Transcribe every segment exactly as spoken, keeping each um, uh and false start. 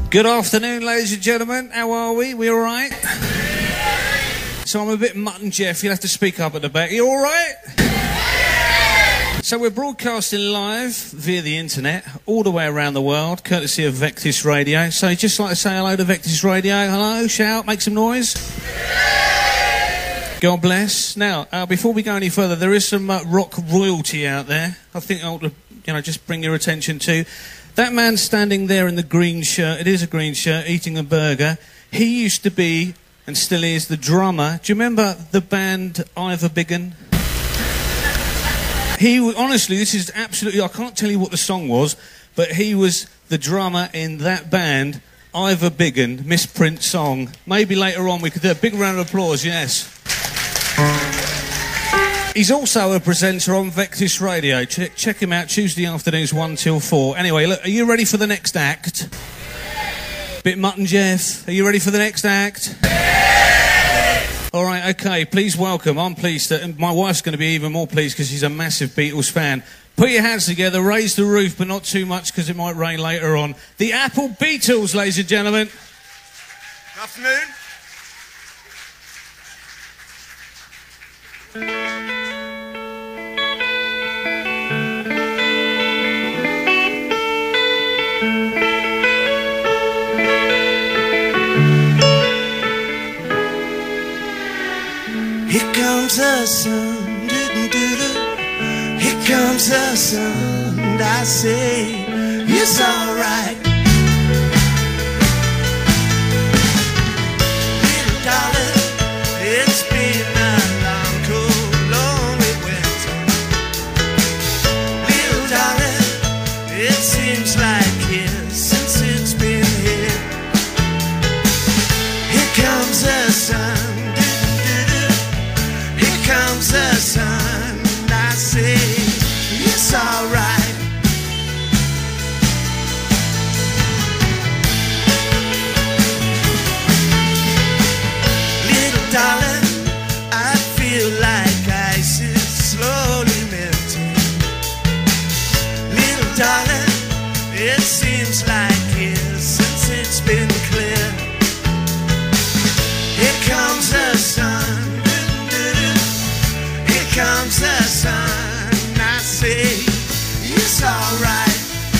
Good afternoon, ladies and gentlemen. How are we? We all right? So I'm a bit mutt and Jeff. You'll have to speak up at the back. You all right? So we're broadcasting live via the internet all the way around the world, courtesy of Vectis Radio. So you'd just like to say hello to Vectis Radio. Hello, shout, make some noise. God bless. Now, uh, before we go any further, there is some uh, rock royalty out there. I think I ought to, you know, just bring your attention to that man standing there in the green shirt. It is a green shirt, eating a burger. He used to be, and still is, the drummer. Do you remember the band Ivor Biggin? He, honestly, this is absolutely, I can't tell you what the song was, but he was the drummer in that band, Ivor Biggin, misprint song. Maybe later on we could do a big round of applause, yes. He's also a presenter on Vectis Radio. Check, check him out Tuesday afternoons one till four. Anyway, look, are you ready for the next act? Bit Mutt and Jeff. Are you ready for the next act? All right, okay, please welcome. I'm pleased that, and my wife's going to be even more pleased because she's a massive Beatles fan. Put your hands together, raise the roof, but not too much because it might rain later on. The Apple Beatles, ladies and gentlemen. Good afternoon. Here comes the sun, doo-doo-doo-doo. Here comes the sun, and I say it's alright. Little darling, it's been a long, cold, lonely winter. Little darling, it seems like years since it's been here. Here comes the sun, comes the sun, and I say it's alright. Little darling, I feel like ice is slowly melting. Little darling, it seems like years since it's been clear. Here comes the sun, comes the sun, and I say it's alright.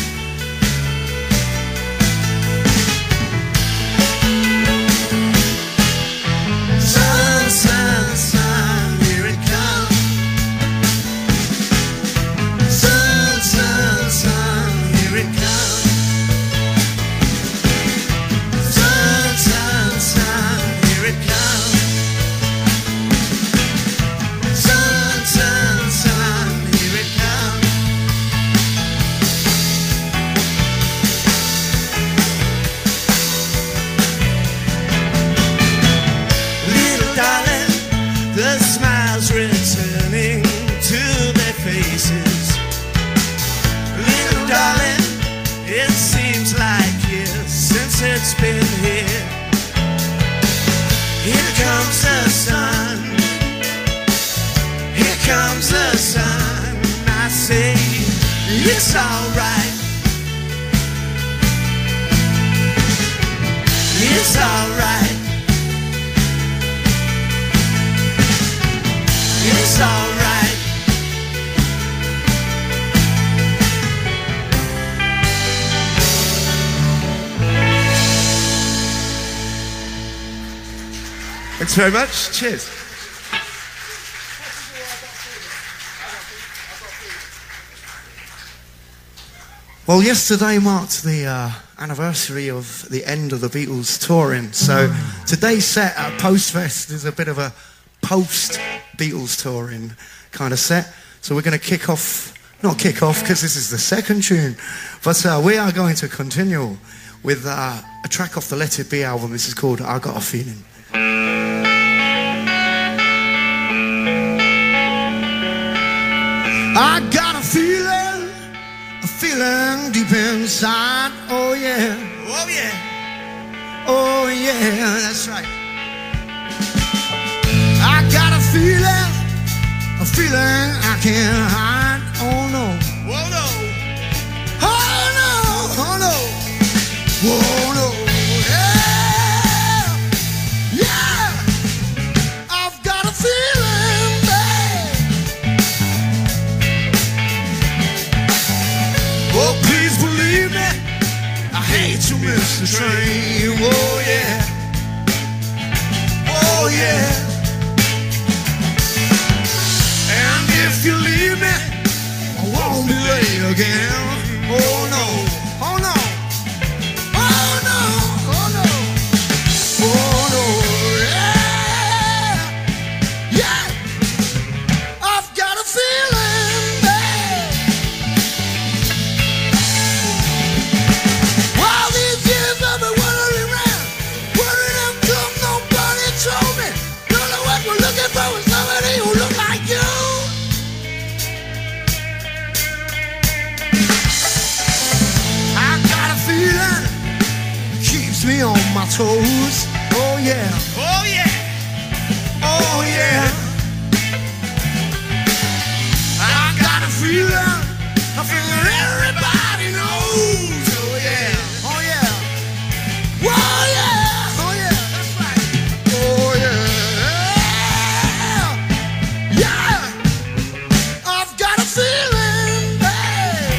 Sun, sun, sun, here it comes. Sun, sun, sun, here it comes. Sun, sun, sun, here it comes. Sun, sun, here it comes. Little darling, the smiles returning to their faces. Little darling, it seems like years since it's been here. Here comes the sun, here comes the sun, and I say it's alright. It's alright. It's alright. Thanks very much. Cheers. Well, yesterday marked the uh, anniversary of the end of the Beatles touring, so today's set at Postfest is a bit of a post-Beatles touring kind of set. So we're going to kick off, not kick off because this is the second tune, but uh, we are going to continue with uh, a track off the Let It Be album. This is called I Got a Feeling. I got a feeling, a feeling deep inside, oh yeah, Oh yeah, oh yeah, that's right. I got a feeling, a feeling I can't hide, oh no, whoa no, oh no, oh no, whoa no. case you missed the train. Oh yeah, oh yeah. And if you leave me, I won't be late again. Oh no, oh no, oh no, oh no, oh no, yeah, yeah. I've got a feeling, babe. All these years I've been wandering around, wondering how come nobody told me. Don't know what we're looking for with somebody who look like you. Feeling keeps me on my toes. Oh yeah, oh yeah, oh yeah. I got a feeling, a feeling everybody knows. Oh yeah, oh yeah, oh yeah, oh yeah. That's right. Oh yeah, yeah. I've got a feeling, babe.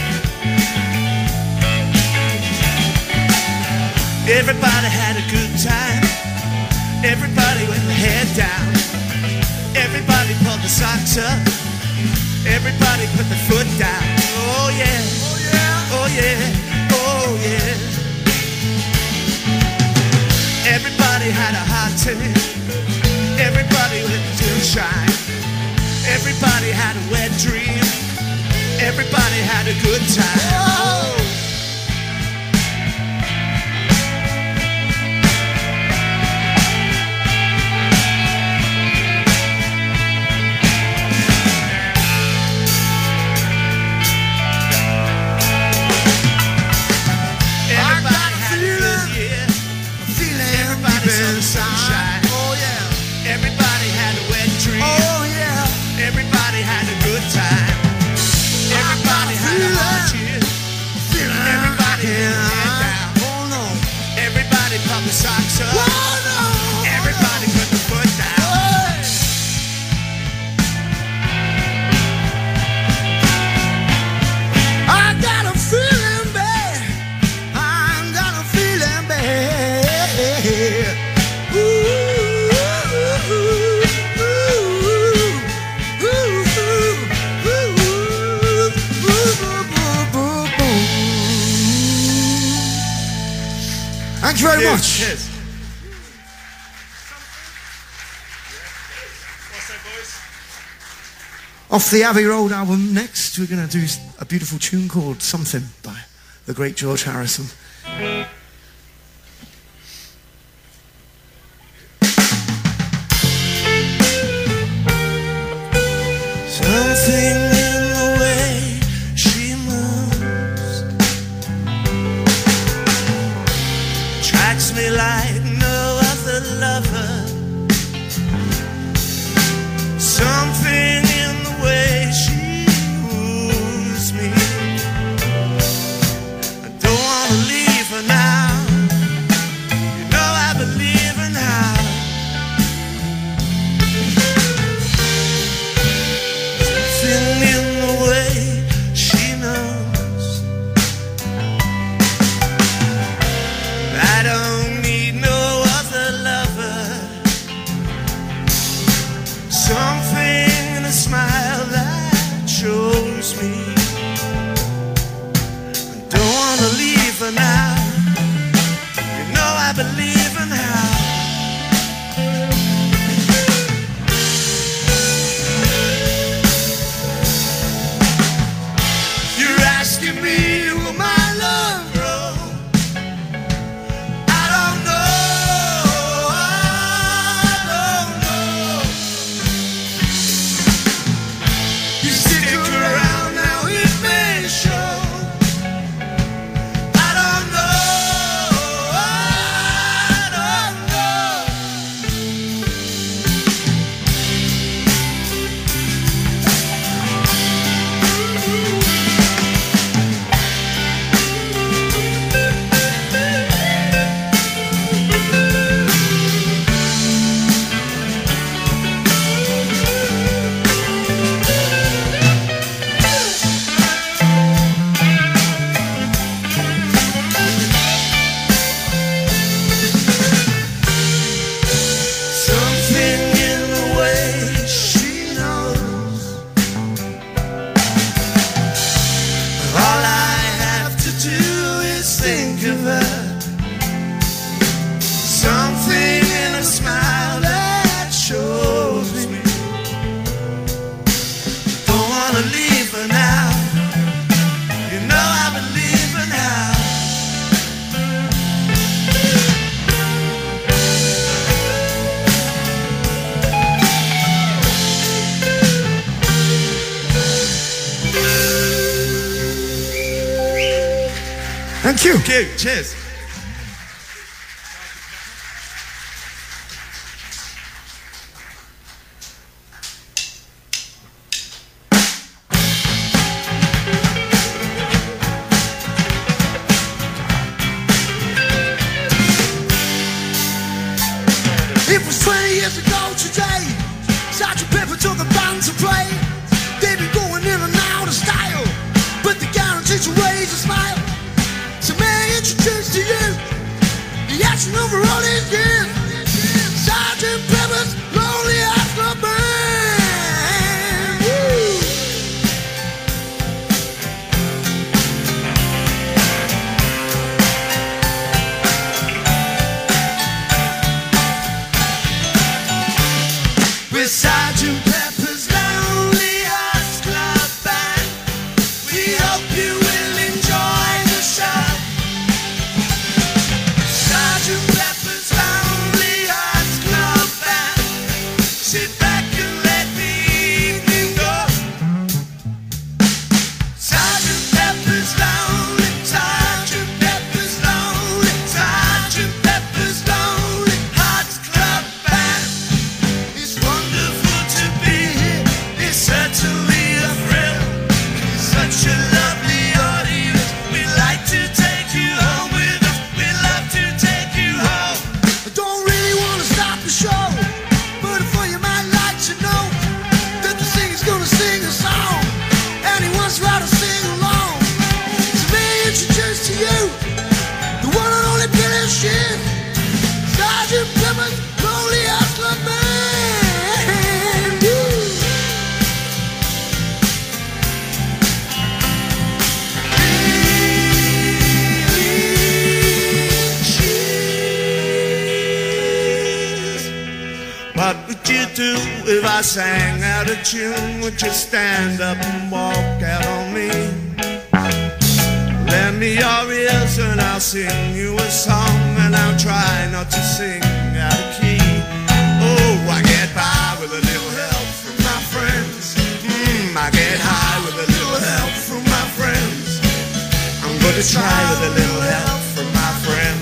Everybody had a good time. Everybody with their head down. Everybody pulled the socks up. Everybody put their foot down. Oh yeah, oh yeah, oh yeah, oh yeah. Everybody had a hot tin. Everybody with a dew shine. Everybody had a wet dream. Everybody had a good time. Oh. Sunshine. Oh yeah. Everybody had a wet dream. Oh yeah. Everybody had a good time. Everybody had a hard cheer. Everybody had their head down. Oh no. Everybody pumped the socks up. Oh no. Everybody put the foot down. I got a feeling bad. I got a feeling bad. Thank you very Cheers, much. cheers. Off the Abbey Road album next, we're going to do a beautiful tune called Something by the great George Harrison. Something in the way she moves attracts me like no other lover. Something in the way she woos me. I don't want to leave her now. You know I believe in her. Something in the way she knows I don't need no other lover. Something in the Thank you. Thank you. Cheers. It was twenty years ago today. Sergeant Pepper took the band to play. They've been going in and out of style, but they're guaranteed to raise a smile. So may I introduce to you the action over all these years, Sergeant Pepper's Lonely Hearts Club Band. Woo! With Sergeant Pepper's Lonely Hearts Club Band, we hope you will enjoy the show. Sergeant Pepper's Lonely Hearts Club Band, sit back and let the evening go. Sergeant Pepper's Lonely, Sergeant Pepper's Lonely, Sergeant Pepper's Lonely Hearts Club Band. It's wonderful to be here. It's certainly a thrill. It's such a lovely audience. We'd like to take you home with us. We'd love to take you home. I don't really want to stop the show, but for you might like to know that the singer's gonna sing a song, and he wants to try to sing along. So may I introduce to you the one and only Billy Sheehan, Sergeant Pepper's Lonely Hearts Club Band. Woo! Cheers. What would you do if I sang out of tune? Would you stand up and walk out on me? Lend me your ears and I'll sing you a song, and I'll try not to sing out of key. Oh, I get by with a little help from my friends. Mm, I get high with a little help from my friends. I'm gonna try with a little help from my friends.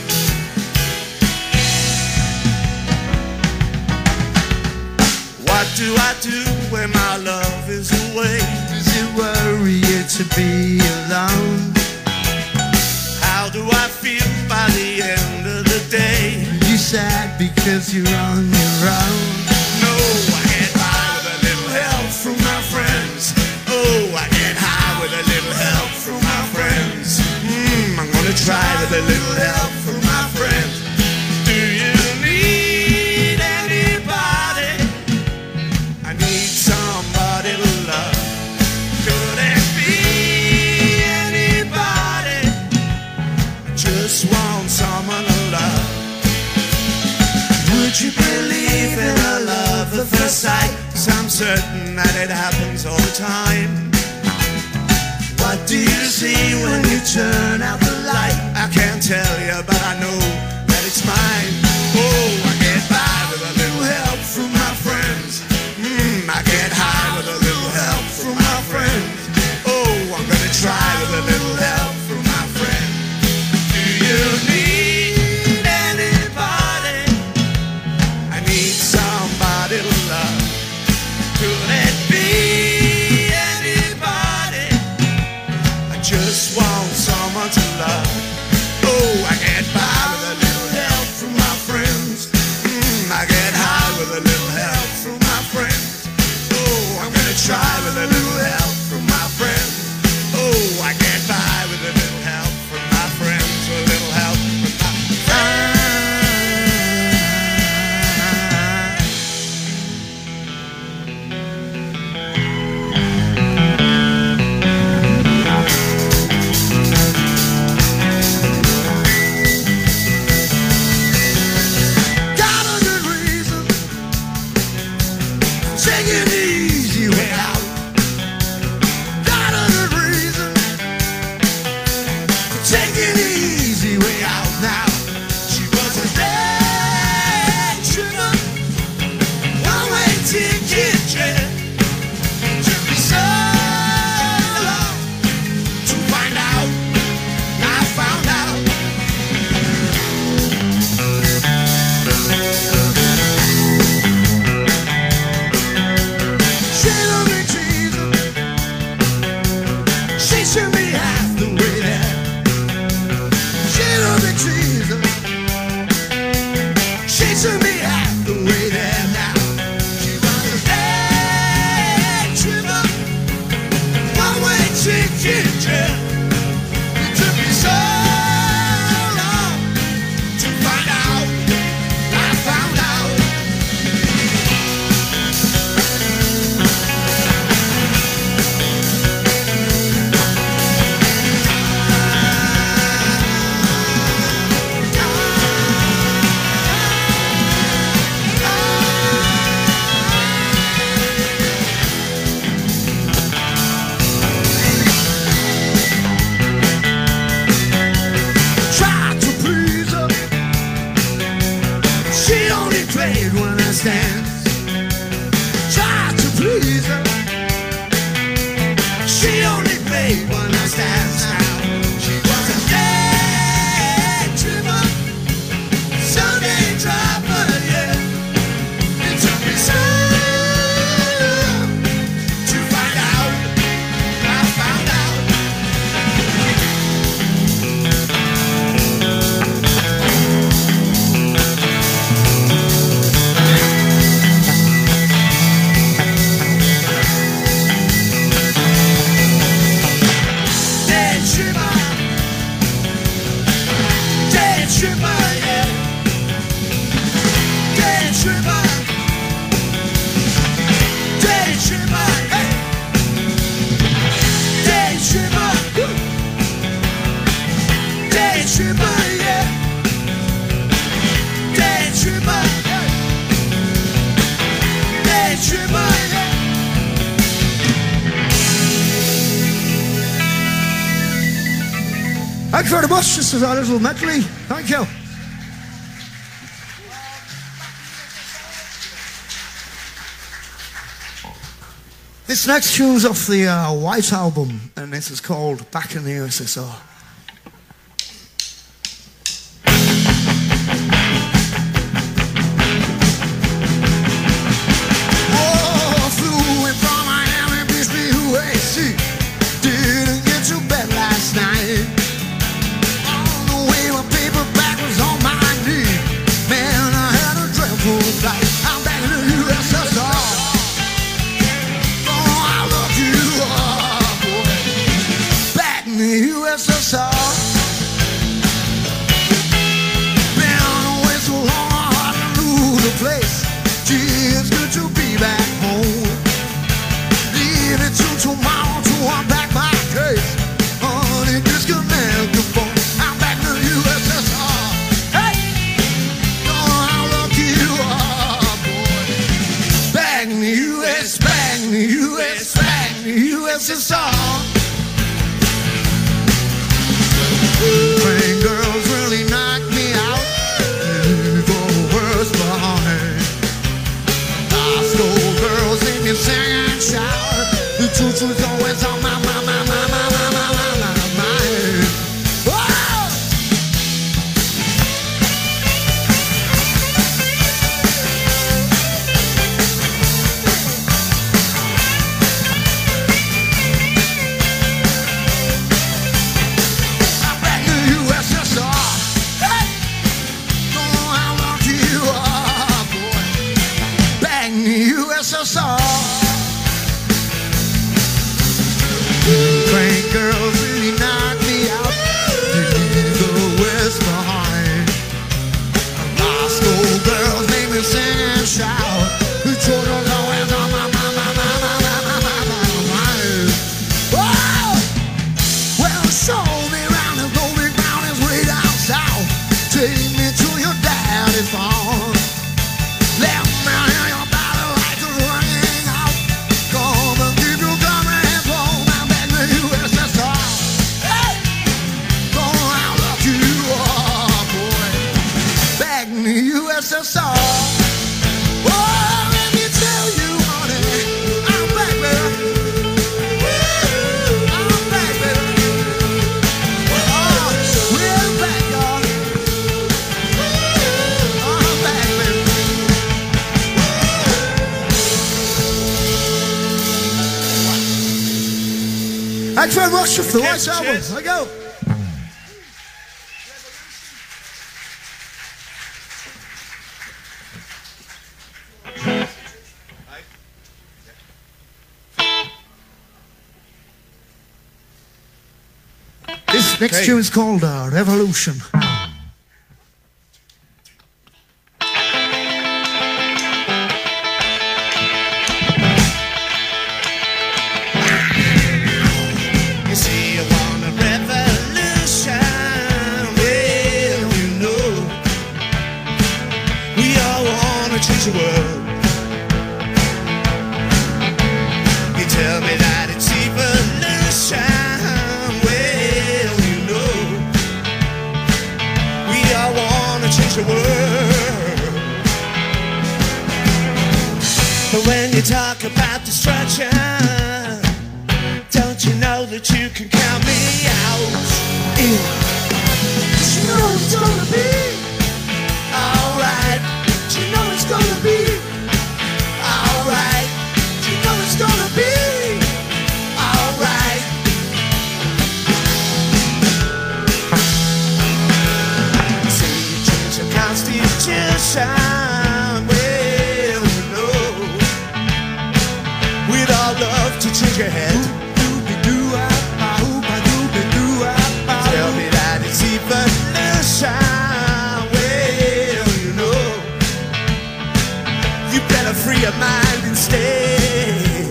What do I do when my love is away? Does it worry you to be alone? How do I feel by the end of the day? You sad because you're on your own. No, I get by with a little help from my friends. Oh, I get high with a little help from my friends. Mm, I'm gonna try with a little help from my friends. Do you need anybody? I need somebody to love. Could it be anybody? I just want someone to love. Would you believe in a love at first sight? 'Cause I'm certain that it happens all the time. What do you see when you turn out the light? I can't tell you, but I know that it's mine. Oh, I get by with a little help from my friends. Mm, I get high with a little help from my friends. Oh, I'm gonna try with a little help from my friends. Do you need anybody? I need somebody to love. Could it be anybody? I just want someone to love. Oh, I get by with a little chasing me out the way there now. She was a bad tripper, one-way chicken jet. It took me so long to find out. I found out. Tried to please her. She only played when I dance. Tried to please her. She only played when I dance now. She was a dead tripper, Sunday dropper, yeah. It took me so long to find out. I found out. Dead tripper, dead tripper, yeah. Dead tripper, dead tripper, hey. Dead tripper, woo. Dead tripper, yeah. Dead tripper, hey. Dead tripper, yeah. Thank you very much. This is our little medley. Thank you. This next tune's off the uh, White Album, and this is called Back in the U S S R. Oh, flew in from Miami Beach to U A C. Didn't get to bed last night. On the way, my paperback was on my knee. Man, I had a dreadful flight. I'm back in the U S S R. Oh, I love you, oh, boy. Back in the U S S R. Been away so long, I hardly knew the place. Gee, it's good to be back home. Leave it till tomorrow to unpack my case. Honey, disconnect the phone. I'm back in the U S S R. Hey! Oh, I love you, oh, boy. Back in the U S, back in the U S, back in the U S S R. Train girls really knock me out. Leave all the worst behind. High school girls make me sing and shout. The truth was always on my, my, my, my, my, my, my, my, my mind. Whoa! I'm back in the U S S R. Hey! Oh, I love you, oh, boy. Back in the U S S R. Train girls really knock me out. Leave the West behind. High school girls make me sing and shout. The truth was always on my, my, my, my, my, my, my, my, my mind. Whoa! Well, show me round the golden mountains way down south. Take me to your daddy's farm. Let me hear your battle lights ringing out. Come and keep your coming home. I'm back in the U S S R. Hey! Oh, I love you, oh, boy. Back in the U S S R. Oh, let me tell you, honey, I'm back, baby. Woo! I'm back, baby. Oh, we're back, y'all. I'm back, baby. Thanks very much for the White Cheers, Album. cheers. There you go. Next Okay. tune's called uh, Revolution. You see, you want a revolution. Well, you know, we all want to change the world. You tell me that it's evolution. Well, you know, we all want to change the world. But when you talk about destruction, don't you know that you can count me out? Yeah. You know it's gonna be alright. You know it's gonna be alright. You know it's gonna be alright. See, you change the Constitution. Well, you know, we'd all love to change your head. Tell me that it's evolution. Well, you know, you better free your mind instead.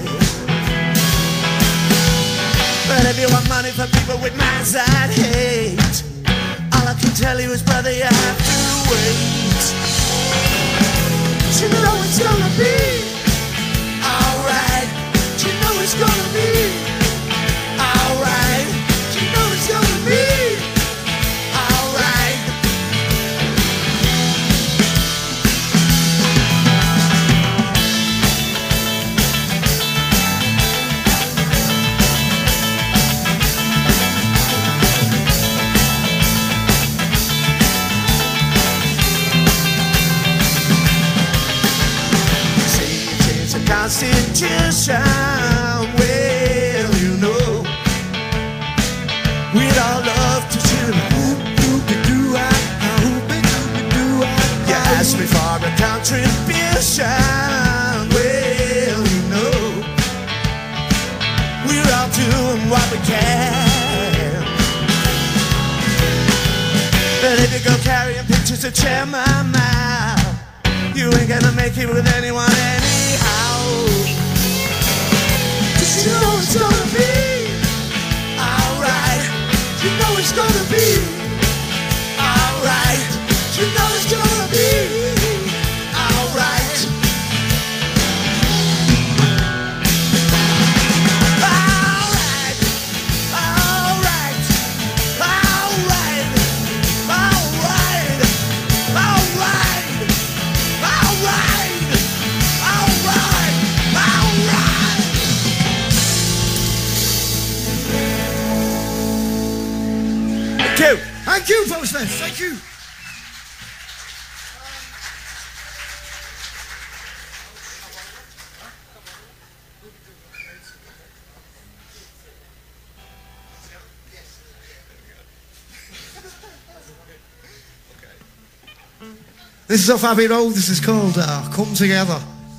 But if you want money for people with minds that hate, all I can tell you is, brother, you have to wait. You know it's gonna be alright. You know it's gonna be alright. You know it's gonna be alright. See, you change the Constitution. Well, you know, we'd all love to chill. You asked me for a contribution. Well, you know, we're all doing what we can. But if you go carrying pictures of Chairman Mao, you ain't gonna make it with anyone anyhow. 'Cause you know it's gonna be alright. You know it's gonna be alright. You know it's gonna be alright. Alright, alright, alright, alright, alright, alright, alright, alright. Thank you. Thank you, Postman. Thank you. This is off Abbey Road. This is called uh, Come Together.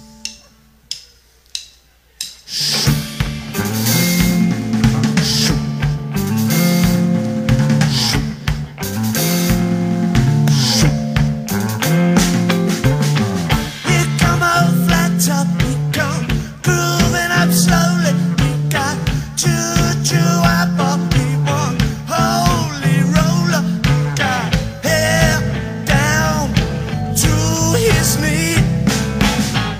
We come out flat top, we come grooving up slowly. We got choo-choo apple, we want holy roller. We got hair down to his knee.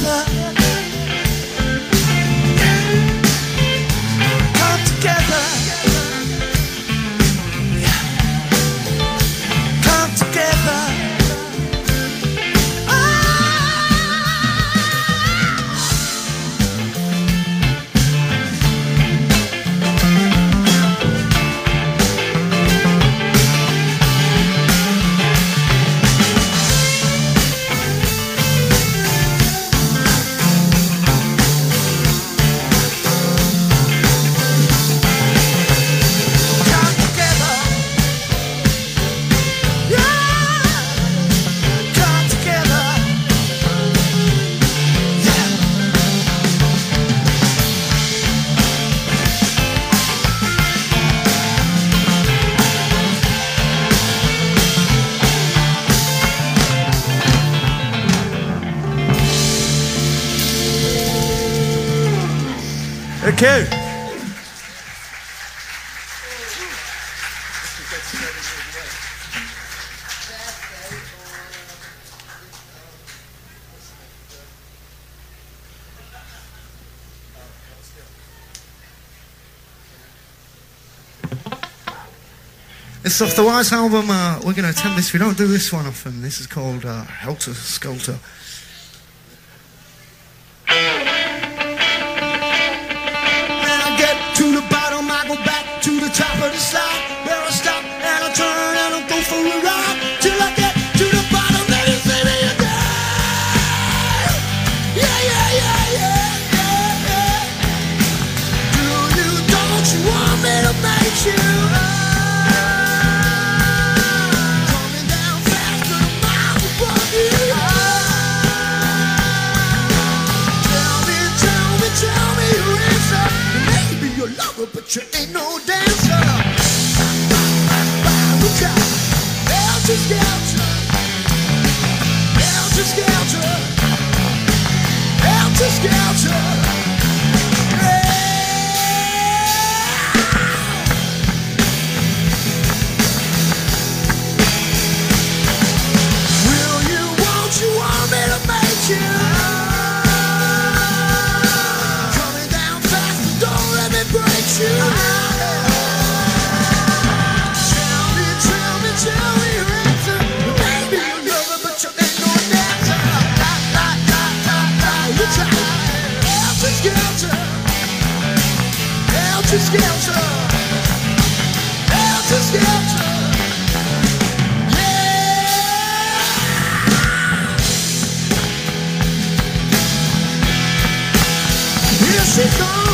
together. Come together. Come together. Thank you. It's off the Wise album. Uh, we're going to attempt this. We don't do this one often. This is called uh, Helter Skelter. But you ain't no dancer. Look out, Helter Skelter, Helter Skelter, Helter Skelter. Will you, won't you, want me to make you? Coming down fast, but don't let me break you. Tell me, tell me, tell me your answer. Maybe you love her, but you ain't no dancer. La, la, la, la, la, you try. Helter Skelter, Helter Skelter, Helter Skelter. Yeah. Here she comes.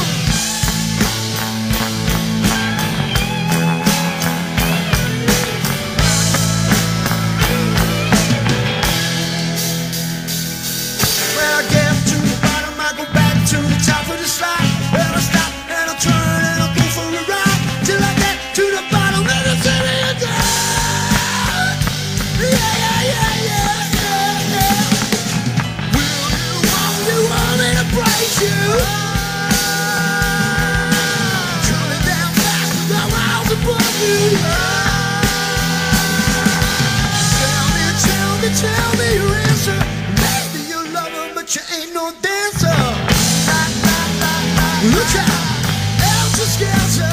Tell me your answer. Maybe you love her, but you ain't no dancer. La, la, la, la. Look out, Helter Skelter,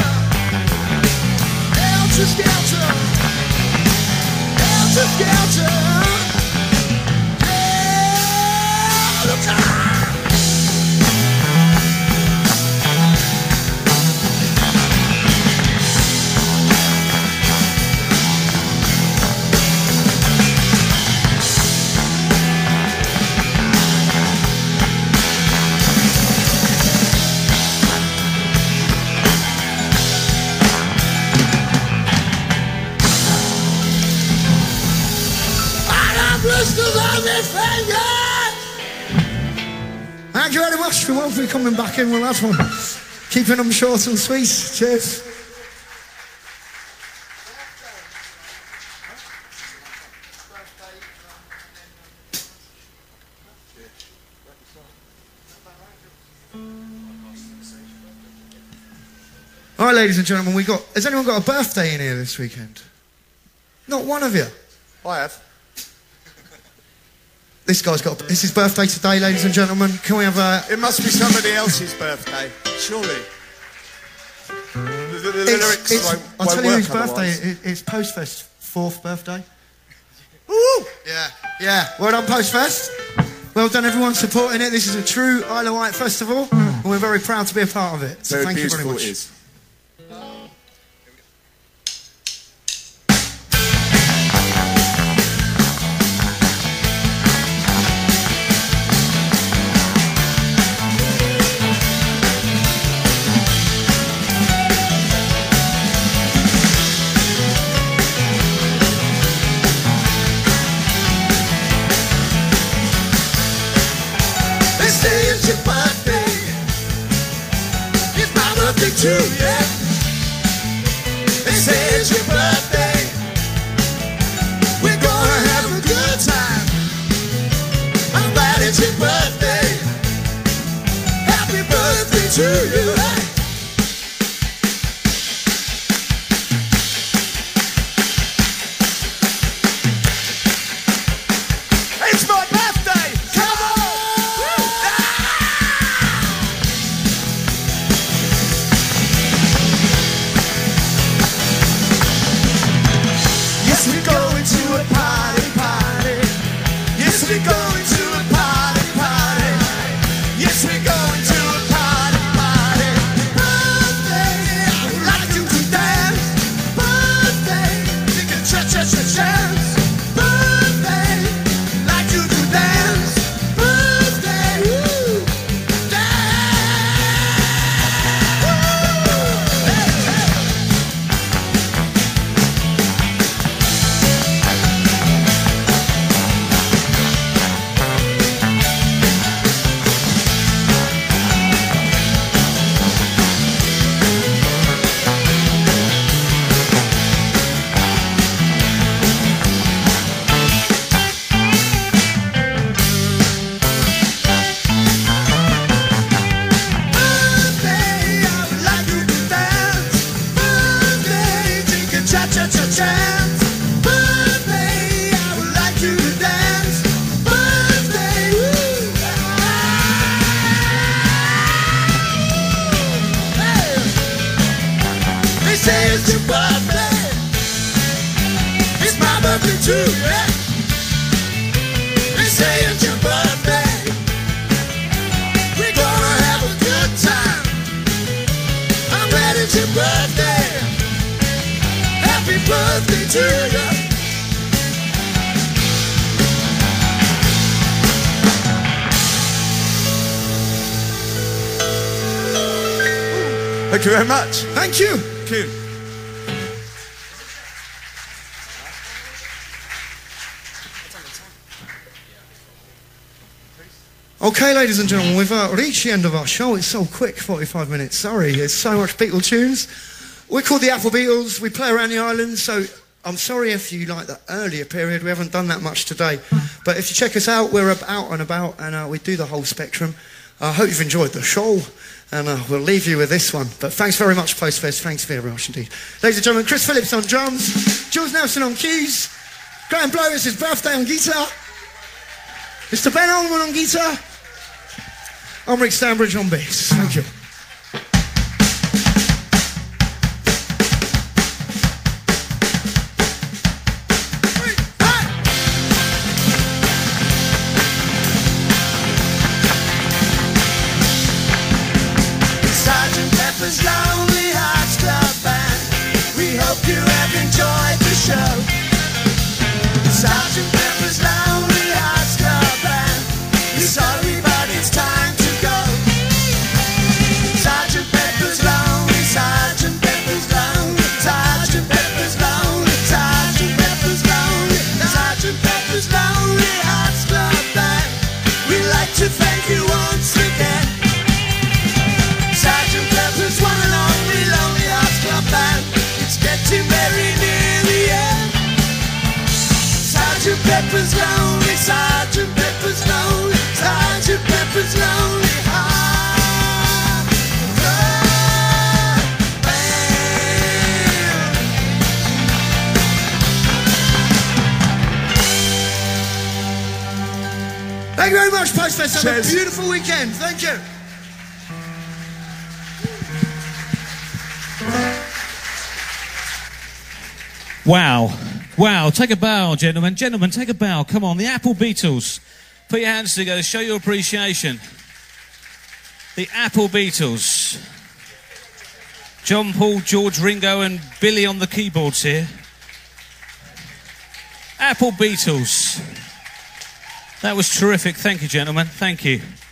Helter Skelter, Helter Skelter. Yeah, look out. Thank you very much. We won't be coming back in with that one. Keeping them short and sweet. Cheers. All right, ladies and gentlemen, we got. Has anyone got a birthday in here this weekend? Not one of you. I have. This guy's got... It's his birthday today, ladies and gentlemen. Can we have a... It must be somebody else's birthday, surely. The, the, the lyrics it's, won't, I'll won't tell you work his birthday. otherwise. It, it's Postfest's fourth birthday. Woo! Yeah, yeah. Well done, Postfest. Well done, everyone supporting it. This is a true Isle of Wight festival, and we're very proud to be a part of it. So Very thank you very beautiful much. it is. Too, yeah. They say it's your birthday. We're gonna have a good time. I'm glad it's your birthday. Happy birthday to you. It's my birthday. Come on. Yes, we're going to a party, party. Yes, we're going to a party, party. Yes, we're going to a party, party. Birthday, I would like you to dance. Birthday, take a cha-cha-cha-chance. Birthday, like you to dance. Birthday, woo, dance. Woo, hey, hey. Birthday, I would like you to dance. Birthday, take a cha-cha-cha-chance. Birthday, I would like you to dance. Birthday, woo. Hey. They say it's your birthday. It's my birthday too, yeah. They say it's your birthday. We're gonna have a good time. I'm glad it's your birthday. Happy birthday to you. Thank you very much. Thank you. Thank you. Okay, ladies and gentlemen, we've uh, reached the end of our show. It's so quick, forty-five minutes. Sorry, there's so much Beatle tunes. We're called the Apple Beatles. We play around the island, so I'm sorry if you like the earlier period. We haven't done that much today. But if you check us out, we're out and about, and uh, we do the whole spectrum. I hope you've enjoyed the show, and uh, we'll leave you with this one. But thanks very much, Postfest. Thanks very much indeed. Ladies and gentlemen, Chris Phillips on drums, Jules Nelson on keys, Graham Blow, it's his birthday on guitar, Mister Ben Ullman on guitar, I'm Rick Stanbridge on bass. Thank you. Sergeant Pepper's Lonely Hearts Club Band. We hope you have enjoyed the show. Sergeant Pepper's Lonely Hearts Club Band. We're sorry, but it's time to go. Thank you very much, Postfest. Have Cheers. a beautiful weekend. Thank you. Wow. Wow. Take a bow, gentlemen. Gentlemen, take a bow. Come on. The Apple Beatles. Put your hands together. Show your appreciation. The Apple Beatles. John, Paul, George, Ringo and Billy on the keyboards here. Apple Beatles. That was terrific. Thank you, gentlemen. Thank you.